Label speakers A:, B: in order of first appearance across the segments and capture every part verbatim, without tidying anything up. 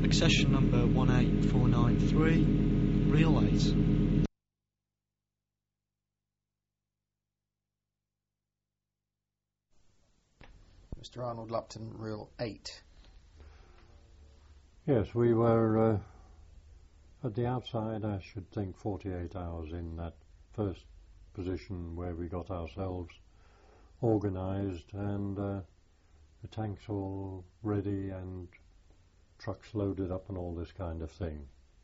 A: accession number one eight four nine three, relays.
B: Mister Arnold Lupton, reel eight.
C: Yes, we were uh, at the outside, I should think, forty-eight hours in that first position where we got ourselves organised and uh, the tanks all ready and trucks loaded up and all this kind of thing.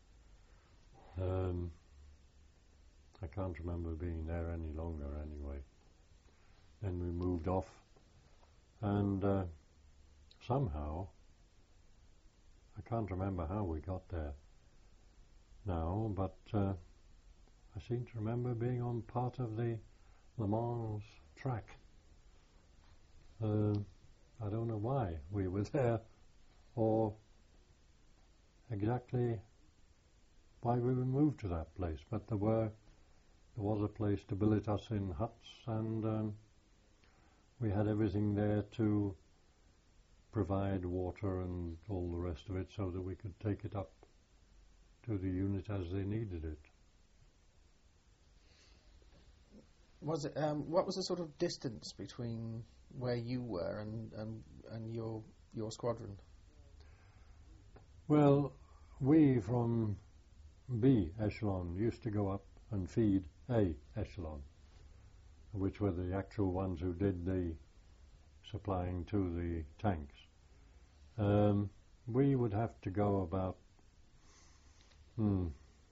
C: Um, I can't remember being there any longer anyway. Then we moved off and uh, somehow, I can't remember how we got there now, but uh, I seem to remember being on part of the Le Mans track. Uh, I don't know why we were there or exactly why we were moved to that place, but there were there was a place to billet us in huts, and um, we had everything there to provide water and all the rest of it so that we could take it up to the unit as they needed it.
B: Was it? Um, what was the sort of distance between where you were and and, and your your squadron?
C: Well, we from B echelon used to go up and feed A echelon, which were the actual ones who did the supplying to the tanks. Um, we would have to go about hmm,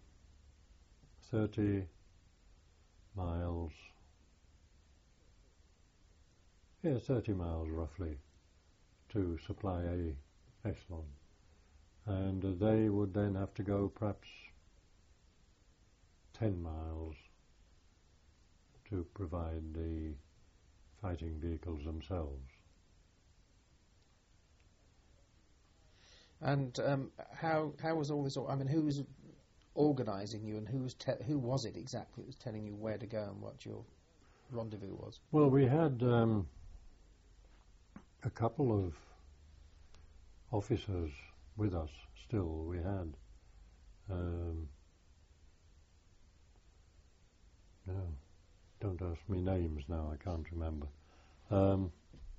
C: thirty miles. Yeah, thirty miles roughly to supply A echelon. And uh, they would then have to go perhaps ten miles to provide the fighting vehicles themselves.
B: And um, how how was all this? I mean, who was organising you, and who was te- who was it exactly that was telling you where to go and what your rendezvous was?
C: Well, we had um, a couple of officers with us still. We had um, no, don't ask me names now, I can't remember. Um,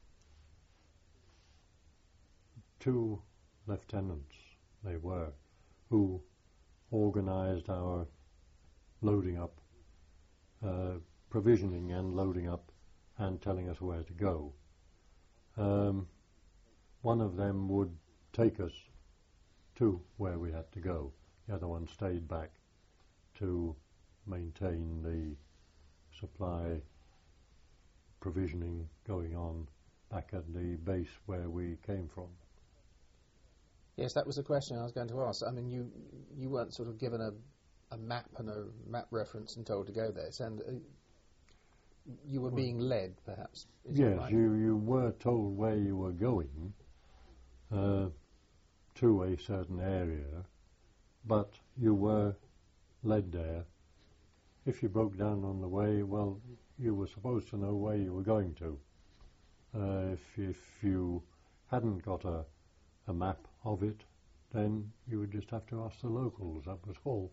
C: two lieutenants they were, who organised our loading up, uh, provisioning and loading up and telling us where to go. Um, one of them would take us to where we had to go. The other one stayed back to maintain the supply provisioning going on back at the base where we came from.
B: Yes, that was the question I was going to ask. I mean, you you weren't sort of given a, a map and a map reference and told to go there, and uh, you were well, being led, perhaps.
C: Yes, right? you, you were told where you were going uh, to a certain area, but you were led there. If you broke down on the way, well, you were supposed to know where you were going to. Uh, if, if you hadn't got a, a map of it, then you would just have to ask the locals, that was all.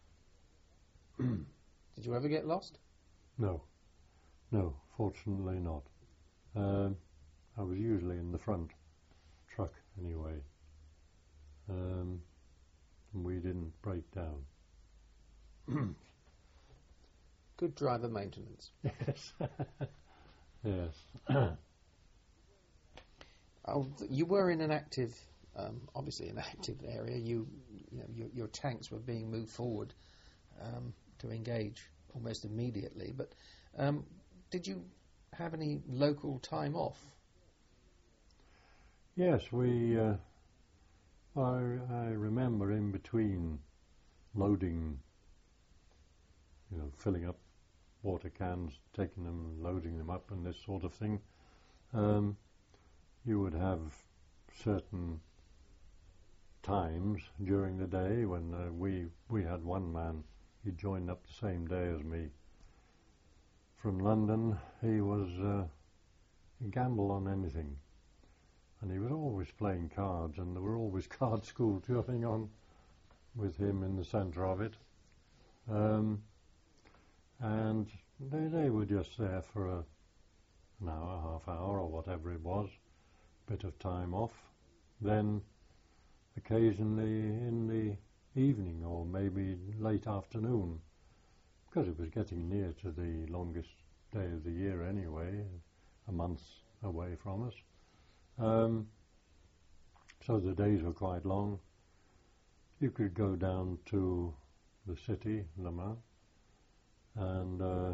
B: Did you ever get lost?
C: No. No, fortunately not. Um, I was usually in the front truck anyway. Um, and we didn't break down.
B: Good driver maintenance.
C: Yes. Yes.
B: Oh, you were in an active, um, obviously an active area. You, you know, your, your tanks were being moved forward um, to engage almost immediately. But um, did you have any local time off?
C: Yes, we. Uh, I, I remember in between loading, you know, filling up water cans, taking them, loading them up, and this sort of thing. Um, you would have certain times during the day when uh, we we had one man. He joined up the same day as me from London. He was uh, he gambled on anything, and he was always playing cards, and there were always card schools going on with him in the centre of it. Um, and they, they were just there for a, an hour, half hour, or whatever it was, bit of time off. Then occasionally in the evening or maybe late afternoon, because it was getting near to the longest day of the year anyway, a month away from us. Um, so the days were quite long. You could go down to the city, Le Mans, and uh,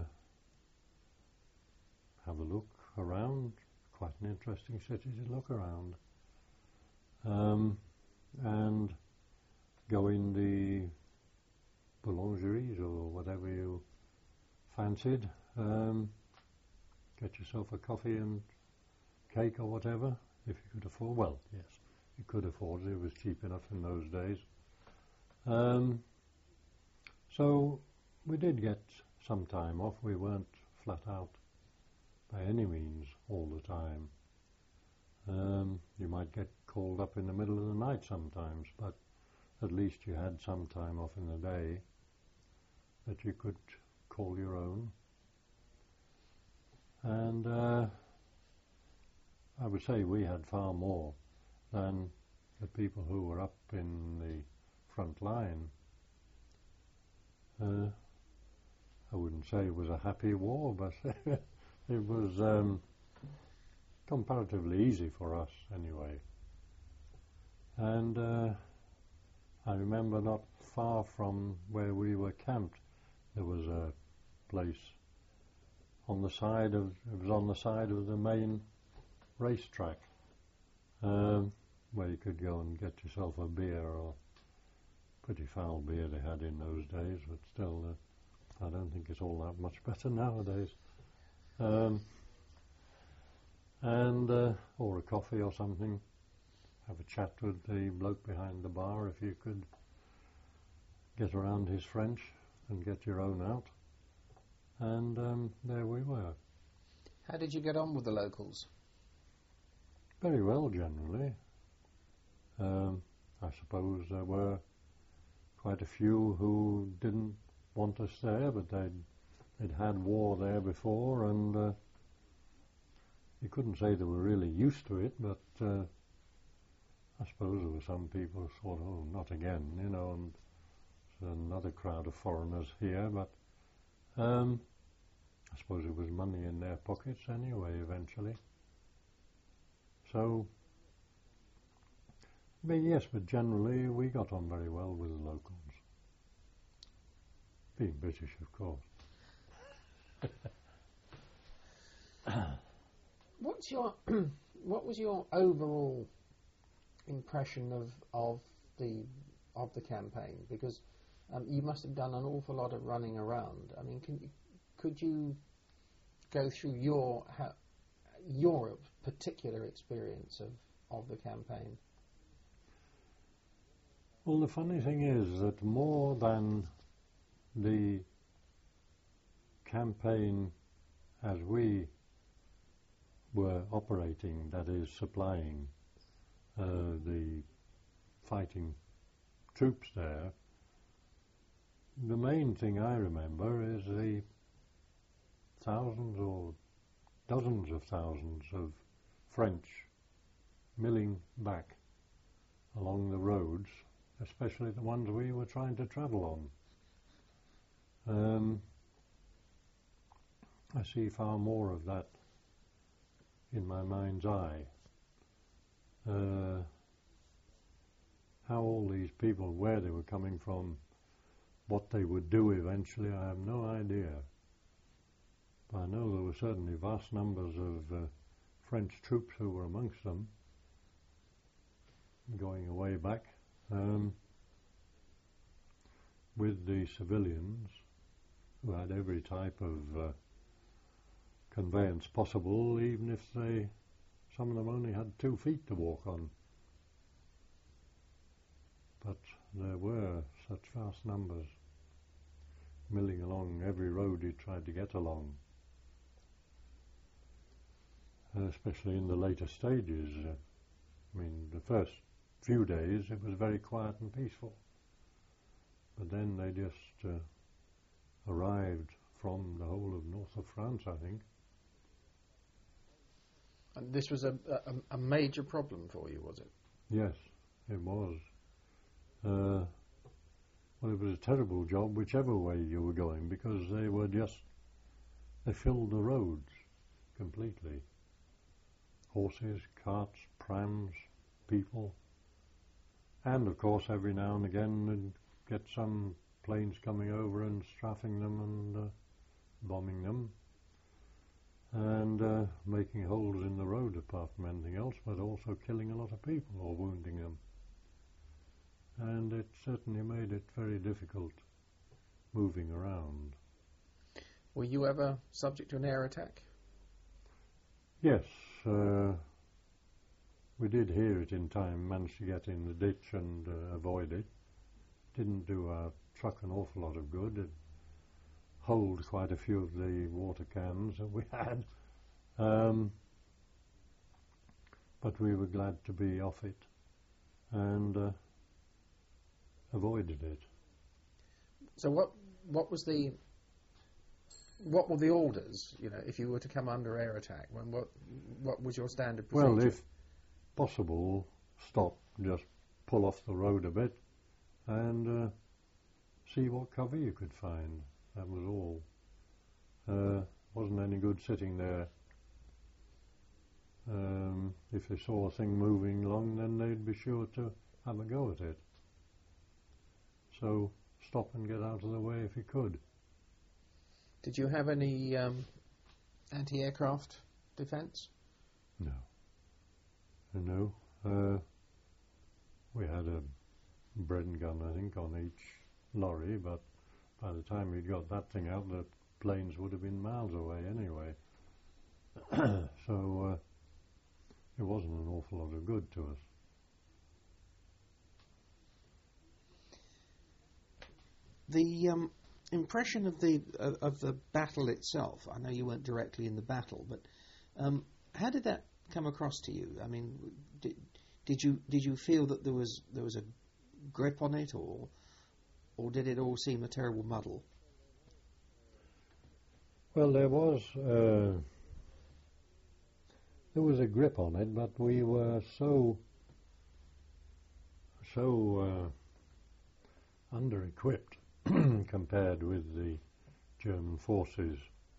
C: have a look around. Quite an interesting city to look around. Um, and go in the boulangeries or whatever you fancied. Um, get yourself a coffee and cake or whatever, if you could afford. Well, yes, you could afford it. It was cheap enough in those days. Um, so we did get some time off. We weren't flat out by any means all the time. Um, you might get called up in the middle of the night sometimes, but at least you had some time off in the day that you could call your own. And uh, I would say we had far more than the people who were up in the front line. Uh, I wouldn't say it was a happy war, but it was um, comparatively easy for us anyway. And uh, I remember not far from where we were camped, there was a place on the side of, it was on the side of the main racetrack, um, where you could go and get yourself a beer, or pretty foul beer they had in those days, but still, uh, I don't think it's all that much better nowadays. Um, and uh, or a coffee or something. Have a chat with the bloke behind the bar if you could get around his French and get your own out. And um, there we were.
B: How did you get on with the locals?
C: Very well, generally. Um, I suppose there were quite a few who didn't want us there, but they'd, they'd had war there before, and uh, you couldn't say they were really used to it, but uh, I suppose there were some people who thought, oh, not again, you know, and there's another crowd of foreigners here, but um, I suppose it was money in their pockets anyway, eventually. So, but yes, but generally we got on very well with the locals. Being British, of course.
B: What's your what was your overall impression of of the of the campaign? Because um, you must have done an awful lot of running around. I mean, can you, could you go through your ha, your particular experience of, of the campaign?
C: Well, the funny thing is that more than the campaign as we were operating, that is supplying uh, the fighting troops there, the main thing I remember is the thousands or dozens of thousands of French milling back along the roads, especially the ones we were trying to travel on. Um, I see far more of that in my mind's eye. Uh, how all these people, where they were coming from, what they would do eventually, I have no idea. But I know there were certainly vast numbers of uh, French troops who were amongst them, going away back, um, with the civilians, who had every type of uh, conveyance possible, even if they, some of them only had two feet to walk on. But there were such vast numbers milling along every road he tried to get along, uh, especially in the later stages. Uh, I mean, the first few days it was very quiet and peaceful. But then they just uh, arrived from the whole of north of France, I think.
B: And this was a, a, a major problem for you, was it?
C: Yes, it was. Uh, well, it was a terrible job whichever way you were going, because they were just, they filled the roads completely. Horses, carts, prams, people. And of course every now and again they'd get some planes coming over and strafing them and uh, bombing them and uh, making holes in the road apart from anything else, but also killing a lot of people or wounding them. And it certainly made it very difficult moving around.
B: Were you ever subject to an air attack?
C: Yes, uh, we did hear it in time, managed to get in the ditch and uh, avoid it. Didn't do our truck an awful lot of good. It holed quite a few of the water cans that we had. Um, but we were glad to be off it and uh, avoided it.
B: So what what was the what were the orders, you know, if you were to come under air attack? When what what was your standard procedure?
C: Well, if possible, stop, just pull off the road a bit and uh, see what cover you could find. That was all. Uh, wasn't any good sitting there. Um, if they saw a thing moving along, then they'd be sure to have a go at it. So stop and get out of the way if you could.
B: Did you have any um, anti-aircraft defence?
C: No. No. Uh, we had a Bren gun, I think, on each lorry, but by the time we'd got that thing out, the planes would have been miles away anyway. So uh, it wasn't an awful lot of good to us.
B: The um, impression of the uh, of the battle itself, I know you weren't directly in the battle, but um, how did that come across to you? I mean, did, did you did you feel that there was there was a grip on it, or or did it all seem a terrible muddle?
C: Well, there was uh, there was a grip on it, but we were so so uh, under-equipped compared with the German forces,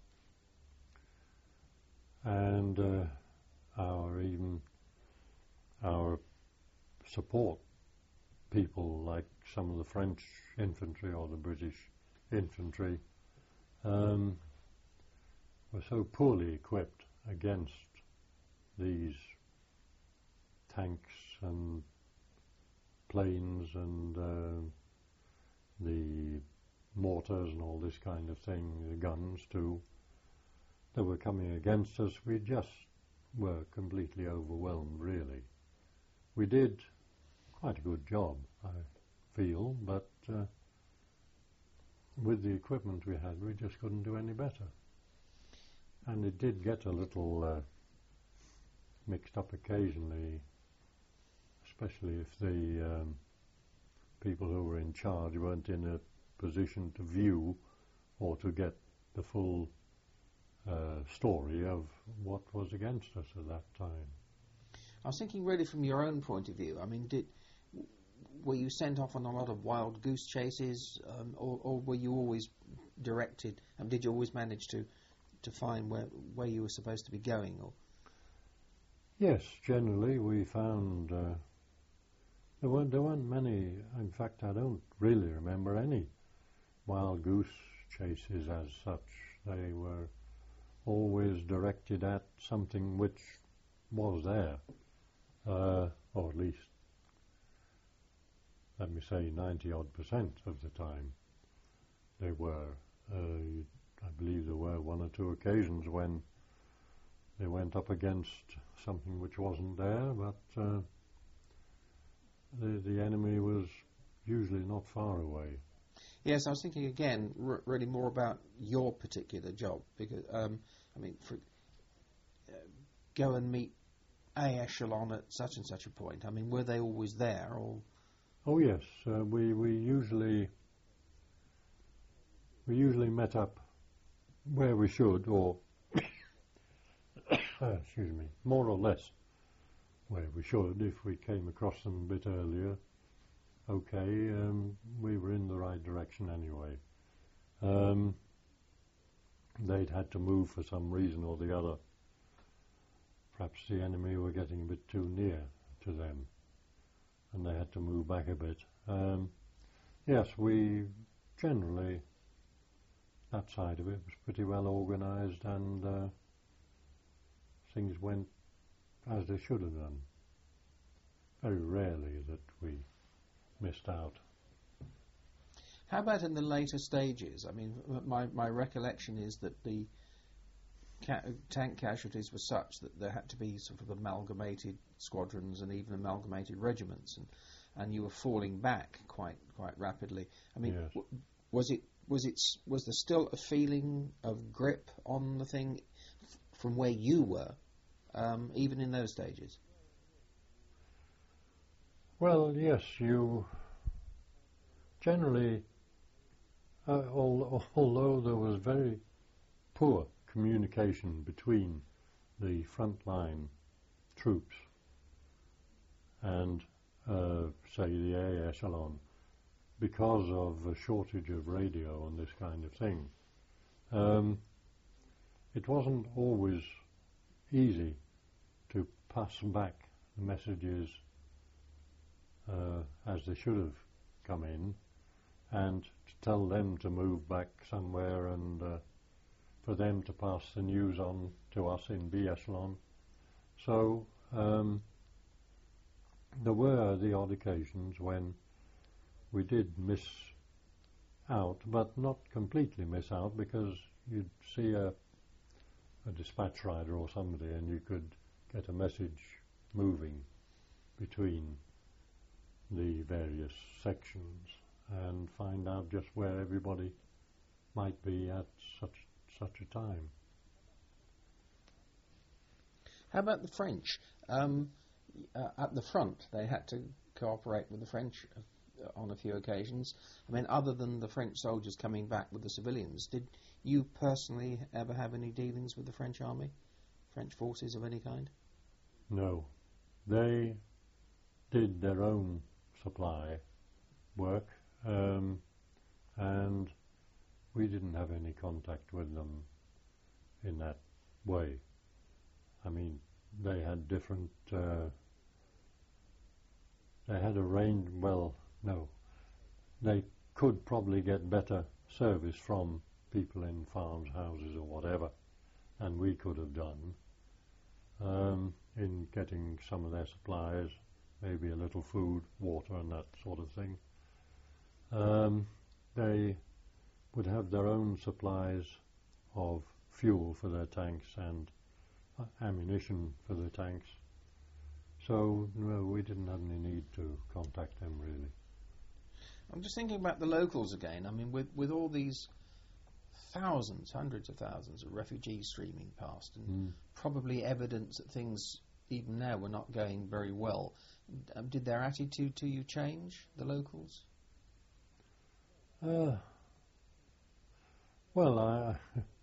C: and uh, our even our support people, like some of the French infantry or the British infantry, um, were so poorly equipped against these tanks and planes and uh, the mortars and all this kind of thing, the guns too, that were coming against us. We just were completely overwhelmed, really. We did quite a good job, I feel, but uh, with the equipment we had, we just couldn't do any better. And it did get a little uh, mixed up occasionally, especially if the um, people who were in charge weren't in a position to view or to get the full uh, story of what was against us at that time.
B: I was thinking really from your own point of view. I mean, did were you sent off on a lot of wild goose chases, um, or, or were you always directed, and did you always manage to, to find where, where you were supposed to be going? Or
C: Yes, generally we found uh, there weren't there weren't many. In fact, I don't really remember any wild goose chases as such. They were always directed at something which was there, uh, or at least, let me say, ninety odd percent of the time they were. Uh, I believe there were one or two occasions when they went up against something which wasn't there, but uh, the, the enemy was usually not far away.
B: Yes, I was thinking again, r- really more about your particular job, because um, I mean, for, uh, go and meet A echelon at such and such a point? I mean, were they always there, or?
C: Oh yes, uh, we we usually we usually met up where we should, or excuse me, more or less where we should. If we came across them a bit earlier, okay, um, we were in the right direction anyway. Um, they'd had to move for some reason or the other. Perhaps the enemy were getting a bit too near to them, and they had to move back a bit. Um, yes, we generally, that side of it was pretty well organised, and uh, things went as they should have done. Very rarely that we missed out.
B: How about in the later stages? I mean, my, my recollection is that the ca- tank casualties were such that there had to be sort of amalgamated squadrons and even amalgamated regiments, and, and you were falling back quite quite rapidly. I mean,
C: Yes.
B: w- was it was it s- was there still a feeling of grip on the thing f- from where you were, um, even in those stages?
C: Well, yes, you generally, uh, al- although there was very poor communication between the frontline troops and, uh, say, the A echelon, because of a shortage of radio and this kind of thing, um, it wasn't always easy to pass back the messages uh, as they should have come in, and to tell them to move back somewhere, and uh, for them to pass the news on to us in B echelon. So um, there were the odd occasions when we did miss out, but not completely miss out, because you'd see a, a dispatch rider or somebody and you could get a message moving between the various sections and find out just where everybody might be at such such a time.
B: How about the French? Um, uh, at the front, they had to cooperate with the French uh, on a few occasions. I mean, other than the French soldiers coming back with the civilians, did you personally ever have any dealings with the French army, French forces of any kind?
C: No. They did their own supply work, um, and we didn't have any contact with them in that way. I mean, they had different, uh, they had a range, well, no, they could probably get better service from people in farms, houses or whatever than we could have done um, in getting some of their supplies, maybe a little food, water and that sort of thing. Um, they would have their own supplies of fuel for their tanks and uh, ammunition for the tanks. So, no, we didn't have any need to contact them, really.
B: I'm just thinking about the locals again. I mean, with, with all these thousands, hundreds of thousands of refugees streaming past, and
C: Mm.
B: probably evidence that things, even now, were not going very well, um, did their attitude to you change, the locals?
C: Uh, well, I...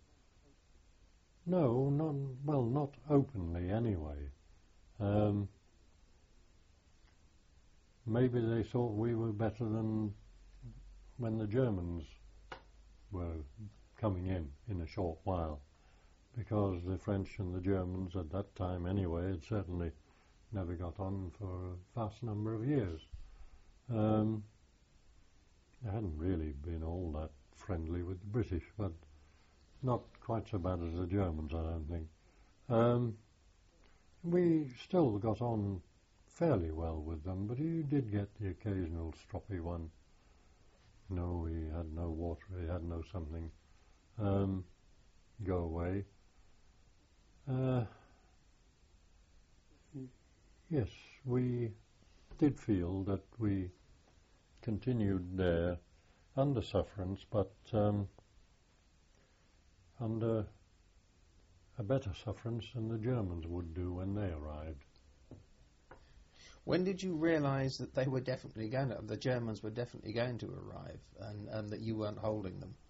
C: no, not, well, not openly, anyway. Um, maybe they thought we were better than when the Germans were coming in in a short while, because the French and the Germans at that time anyway had certainly never got on for a vast number of years. Um, they hadn't really been all that friendly with the British, but not quite so bad as the Germans, I don't think. Um, we still got on fairly well with them, but you did get the occasional stroppy one. No, he had no water, he had no something. Um, go away. Uh, yes, we did feel that we continued there under sufferance, but um, under a better sufferance than the Germans would do when they arrived.
B: When did you realise that they were definitely going to, the Germans were definitely going to arrive, and, and that you weren't holding them?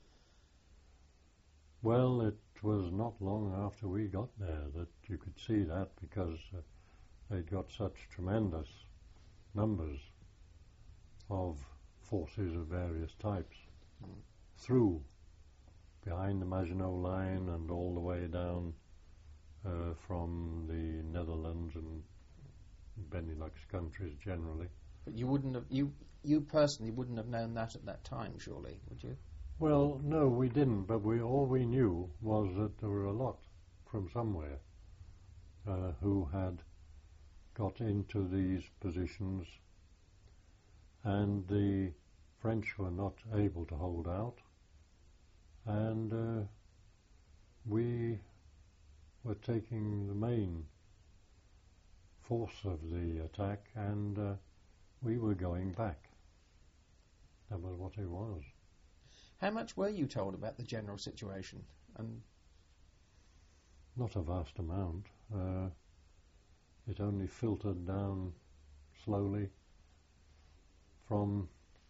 C: Well, it was not long after we got there that you could see that, because uh, they'd got such tremendous numbers of forces of various types mm. through behind the Maginot Line and all the way down uh, from the Netherlands and Benelux countries generally.
B: But you wouldn't have, you you personally wouldn't have known that at that time, surely, would you?
C: Well, no, we didn't, but we all we knew was that there were a lot from somewhere uh, who had got into these positions, and the French were not able to hold out, and uh, we were taking the main force of the attack, and uh, we were going back. That was what it was.
B: How much were you told about the general situation? And
C: not a vast amount. Uh, it only filtered down slowly from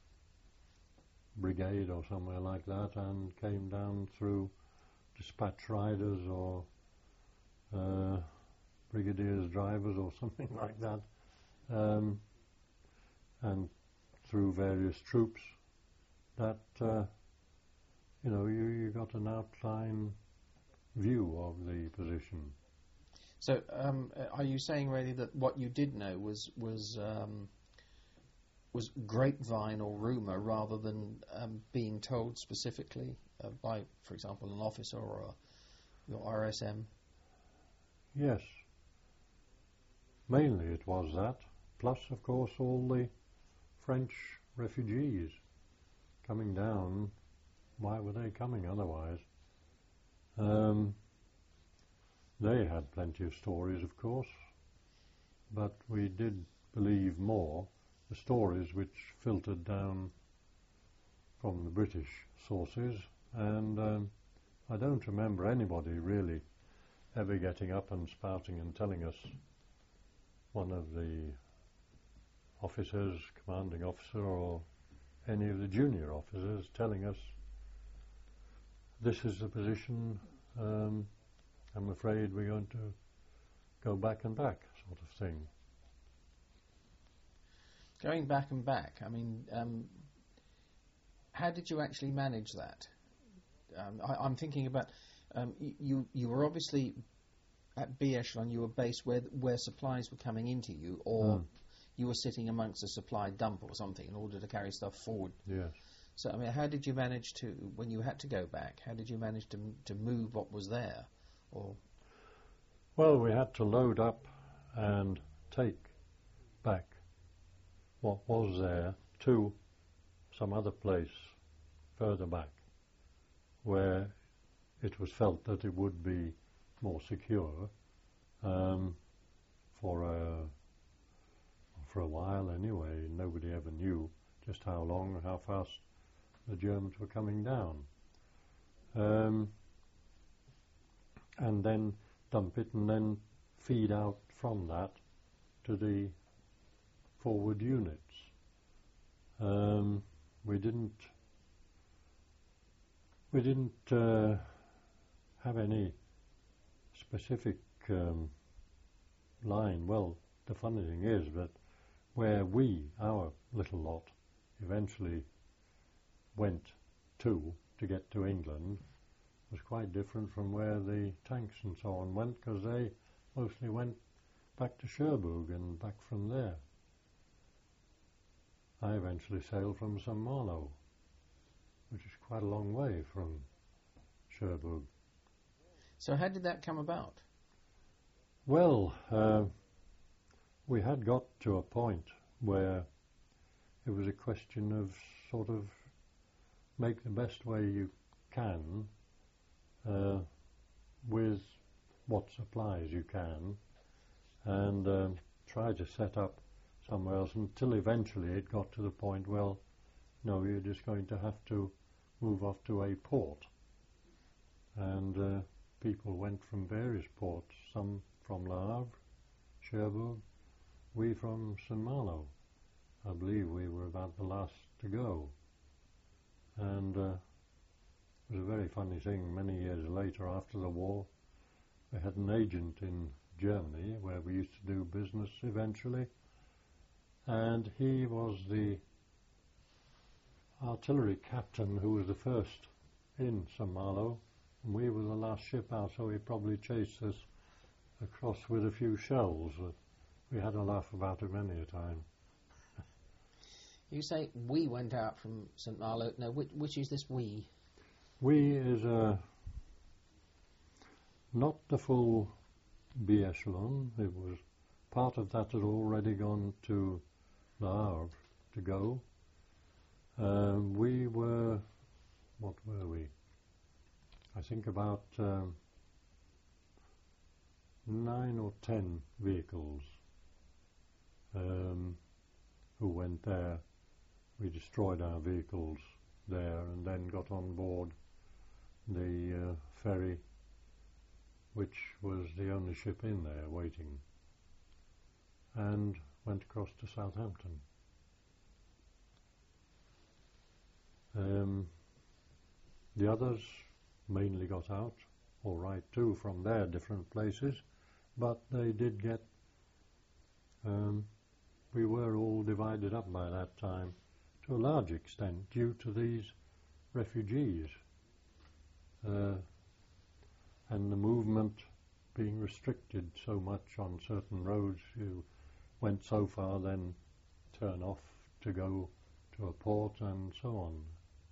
C: brigade or somewhere like that, and came down through dispatch riders or uh, brigadiers' drivers or something like that, um, and through various troops that uh, you know, you, you got an outline view of the position.
B: So, um, are you saying really that what you did know was was um, was grapevine or rumour rather than um, being told specifically uh, by, for example, an officer or a, your R S M?
C: Yes. Mainly it was that, plus, of course, all the French refugees coming down. Why were they coming otherwise? Um, they had plenty of stories, of course, but we did believe more the stories which filtered down from the British sources, and um, I don't remember anybody really ever getting up and spouting and telling us, one of the officers, commanding officer, or any of the junior officers telling us, this is the position, um, I'm afraid we're going to go back and back, sort of thing.
B: Going back and back, I mean, um, how did you actually manage that? Um, I, I'm thinking about, um, y- you you were obviously at B Echelon, you were based where where supplies were coming into you, or mm. you were sitting amongst a supply dump or something in order to carry stuff forward.
C: Yes.
B: So, I mean, how did you manage to, when you had to go back, how did you manage to to move what was there? Or
C: well, we had to load up and take back what was there to some other place further back, where it was felt that it would be more secure um, for a for a while anyway. Nobody ever knew just how long and how fast the Germans were coming down. Um, and then dump it and then feed out from that to the forward units. Um, we didn't we didn't uh, have any specific um, line. Well, the funny thing is that where we, our little lot, eventually went to to get to England was quite different from where the tanks and so on went, because they mostly went back to Cherbourg and back from there. I eventually sailed from Saint Malo, which is quite a long way from Cherbourg.
B: So how did that come about?
C: Well, uh, we had got to a point where it was a question of sort of make the best way you can uh, with what supplies you can, and uh, try to set up somewhere else until eventually it got to the point, well, no, you're just going to have to move off to a port. And uh, people went from various ports, some from Le Havre, Cherbourg, we from Saint Malo. I believe we were about the last to go. And uh, it was a very funny thing. Many years later, after the war, we had an agent in Germany where we used to do business eventually, and he was the artillery captain who was the first in Saint Malo, and we were the last ship out, so he probably chased us across with a few shells. Uh, we had a laugh about it many a time.
B: You say we went out from Saint Malo. No, which, which is this we?
C: We is uh, not the full B echelon. It was part of that had already gone to Le Havre to go. Um, we were, what were we? I think about um, nine or ten vehicles um, who went there. We destroyed our vehicles there and then got on board the uh, ferry, which was the only ship in there waiting, and went across to Southampton. Um, the others mainly got out, all right too, from their different places, but they did get, um, we were all divided up by that time to a large extent due to these refugees uh, and the movement being restricted so much on certain roads. You went so far, then turn off to go to a port and so on.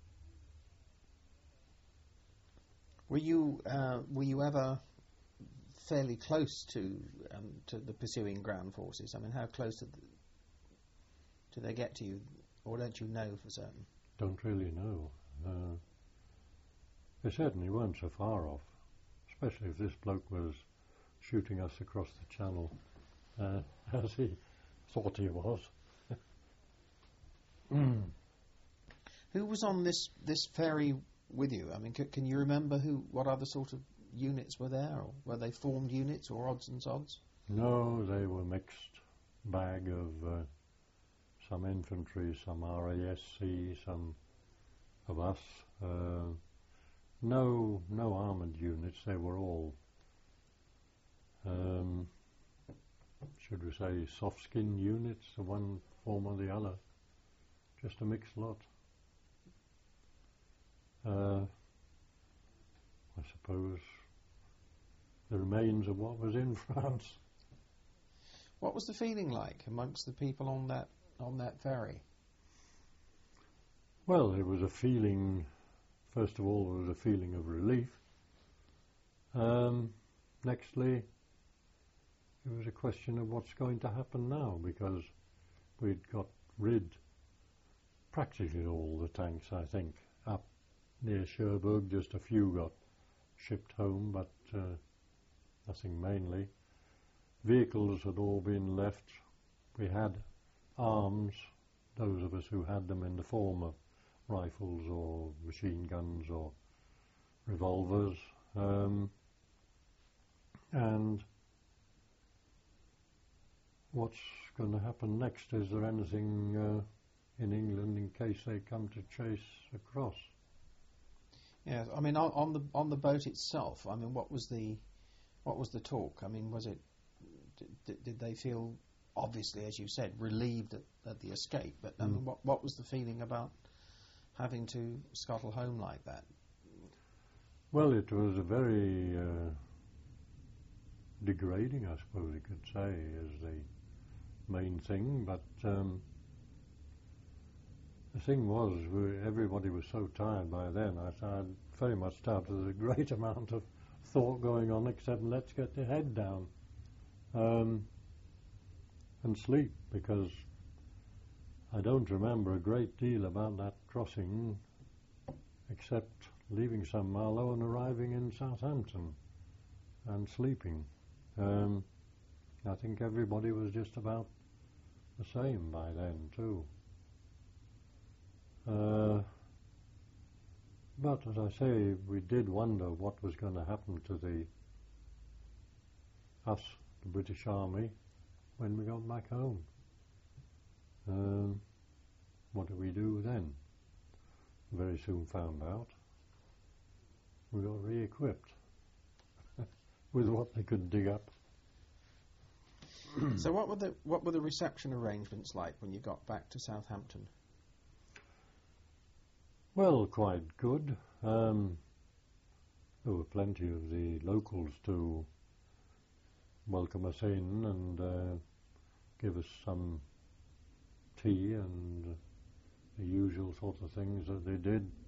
B: Were you uh, were you ever fairly close to um, to the pursuing ground forces? I mean, how close did, did they get to you, or don't you know for certain?
C: Don't really know. Uh, they certainly weren't so far off, especially if this bloke was shooting us across the channel, uh, as he thought he was.
B: mm. Who was on this this ferry with you? I mean, c- can you remember who, what other sort of units were there, or were they formed units or odds and sods?
C: No, they were mixed bag of uh, some infantry, some R A S C, some of us. Uh, no, no armoured units. They were all, um, should we say, soft-skin units, the one form or the other. Just a mixed lot. Uh, I suppose the remains of what was in France.
B: What was the feeling like amongst the people on that on that ferry?
C: Well, it was a feeling, first of all, it was a feeling of relief. Um, nextly, it was a question of what's going to happen now, because we'd got rid practically all the tanks, I think, up near Cherbourg. Just a few got shipped home, but uh, nothing mainly. Vehicles had all been left. We had arms, those of us who had them in the form of rifles or machine guns or revolvers. Um, and what's going to happen next? Is there anything uh, in England in case they come to chase across?
B: Yes, I mean on, on the on the boat itself. I mean, what was the what was the talk? I mean, was it did, did they feel, obviously, as you said, relieved at, at the escape? But I
C: mm.
B: mean, what what was the feeling about having to scuttle home like that?
C: Well, it was a very uh, degrading, I suppose you could say, is the main thing. But um, the thing was, we, everybody was so tired by then. I, I very much doubt there's a great amount of thought going on, except let's get the head down um, and sleep, because I don't remember a great deal about that crossing, except leaving Saint Malo and arriving in Southampton and sleeping. Um, I think everybody was just about the same by then too. Uh, but as I say, we did wonder what was going to happen to the us, the British Army, when we got back home. Um, what did we do then? Very soon found out we got re-equipped with what they could dig up.
B: So what were the what were the reception arrangements like when you got back to Southampton?
C: Well, quite good. Um, there were plenty of the locals to welcome us in and uh, give us some tea and the usual sorts of things that they did